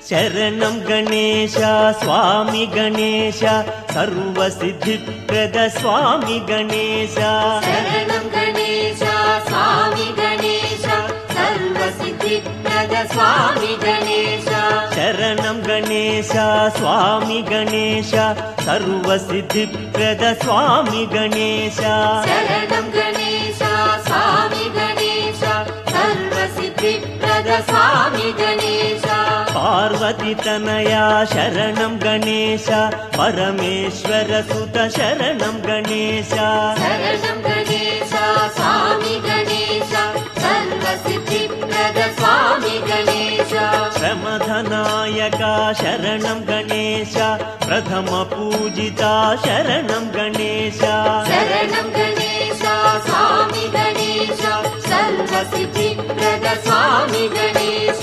శరణం గణేశ స్వామి గణేశ సర్వసిద్ధిప్రద స్వామి గణేశ శరణం గణేశ స్వామి గణేశ సర్వసిద్ధిప్రద స్వామి గణేశ శరణం గణేశ స్వామి గణేశ సర్వసిద్ధిప్రద స్వామి గణేశ శరణం గణేశ స్వామి గణేశ సర్వసిద్ధిప్రద స్వామి గణేశ పార్వతి తనయా శరణం గణేశ పరమేశ్వర సుత శరణం గణేశ శరణం గణేశ స్వామి గణేశ సర్వసిద్ధిప్రద స్వామి గణేశ శ్రమధనాయక శరణం గణేశ ప్రథమ పూజిత శరణం గణేశ శరణం గణేశ స్వామి గణేశ సర్వసిద్ధిప్రద స్వామి గణేశ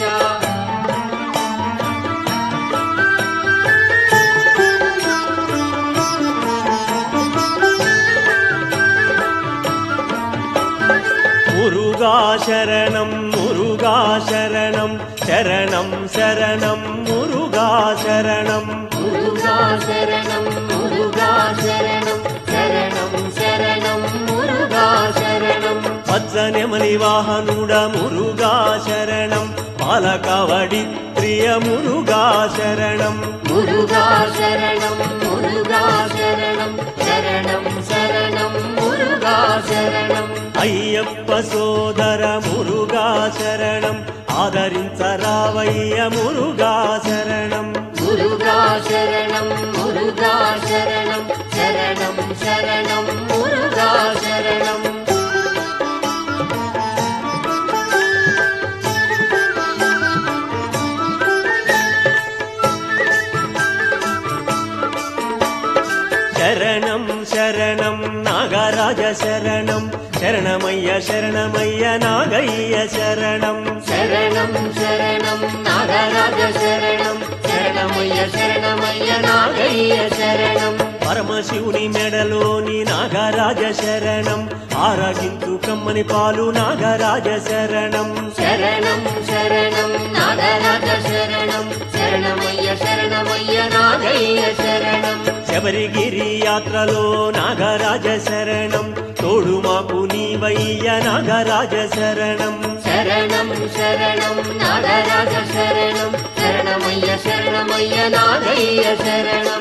మురుగా శరణం మురుగా శరణం శరణం శరణం మురుగా శరణం మురుగా శరణం మురుగా శరణం శరణం శరణం మురుగా శరణం వత్సనెమలి వాహనుడ మురుగా శరణం పాలకవడి ప్రియ మురుగా శరణం మురుగా శరణం మురుగా శరణం శరణం శరణం మురుగా శరణం అయ్యప్ప సోదర మురుగా శరణం ఆదరించరావయ్య మురుగా శరణం మురుగా శరణం మురుగా శరణం శరణం శరణం మురుగా శరణం శరణం శరణం నాగరాజ శరణం శరణమయ్య శరణమయ్య నాగయ్య శరణం శరణం శరణం నాగరాజ శరణం శరణమయ్య శరణమయ్య నాగయ్య శరణం పరమశివుని మెడలోని నాగరాజ శరణం ఆరగించు కమ్మని పాలు నాగరాజ శరణం శరణం శరణం నాగరాజ శరణం శరణమయ్య శరణమయ్య నాగయ్య శరణం శబరిగిరి యాత్రలో నాగరాజ శరణం తోడు మాకు నీవయ్య నాగరాజ శరణం శరణం శరణం నాగరాజ శరణం శరణమయ్య శరణమయ్య నాగయ్య శరణం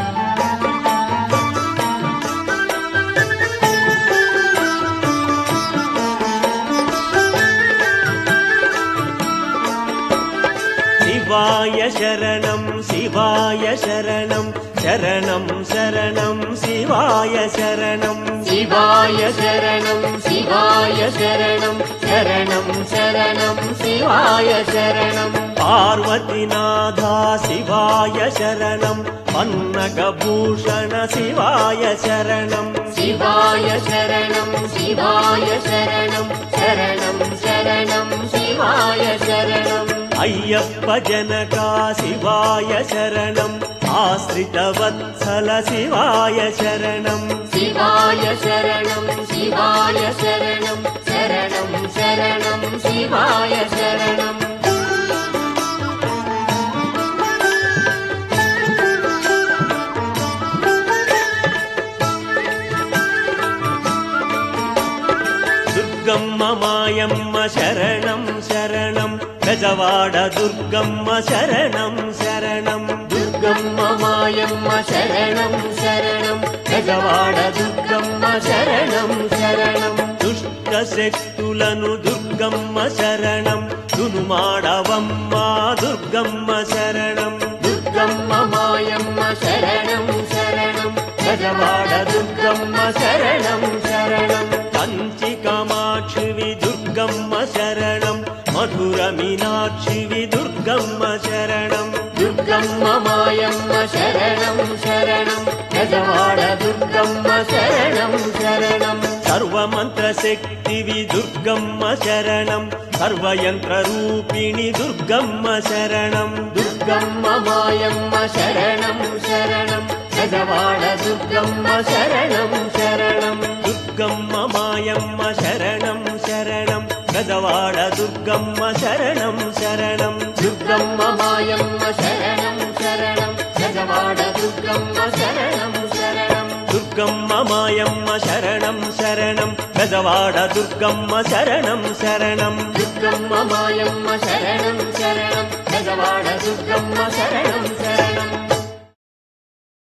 శివాయ శరణం శివాయ శరణం శరణం శరణం శివాయ శరణం శివాయ శరణం శివాయ శరణం శరణం శరణం శివాయ శరణం పార్వతీనాథ శివాయ శరణం పన్నగభూషణ శివాయ శరణం శివాయ శరణం శివాయ శరణం శరణం శరణం శివాయ శరణం అయ్యప్ప జనక శివాయ శరణం ఆశ్రిత వత్సల శివాయ శరణం శివాయ శరణం శివాయ శరణం శరణం శరణం శివాయ శరణం దుర్గమ్మ మాయమ్మ శరణం శరణం గజవాడ దుర్గమ్మ శరణం శరణం దుర్గమ్మ మాయమ్మ శరణం శరణం గజవాడ దుర్గమ్మ శరణం శరణం దుష్ట శక్తులను దుర్గమ్మ శరణం దునుమాడవమ్మ దుర్గమ్మ శరణం దుర్గమ్మ మాయమ్మ శరణం శరణం గజవాడ దుర్గమ్మ శరణం శరణం కంచి కామాక్షివి దుర్గమ్మ శరణం మధుర మీనాక్షివి దుర్గమ్మ శరణం దుర్గమ్మ మాయమ్మ శరణం శరణం గజవాడ దుర్గమ్మ శరణం శరణం సర్వమంత్ర శక్తివి దుర్గమ్మ శరణం సర్వయంత్ర రూపిణి దుర్గమ్మ శరణం దుర్గమ్మ మాయమ్మ శరణం శరణం గజవాడ దుర్గమ్మ శరణం శరణం దుర్గమ్మ మాయమ్మ శరణం శరణం గజవాడ దుర్గమ్మ శరణం శరణం దుర్గమ్మ మాయమ్మ శరణం శరణం గజవాడ దుర్గమ్మ శరణం శరణం దుర్గమ్మ మాయమ్మ శరణం శరణం బెజవాడ దుర్గమ్మ శరణం శరణం దుర్గమ్మ మాయమ్మ శరణం శరణం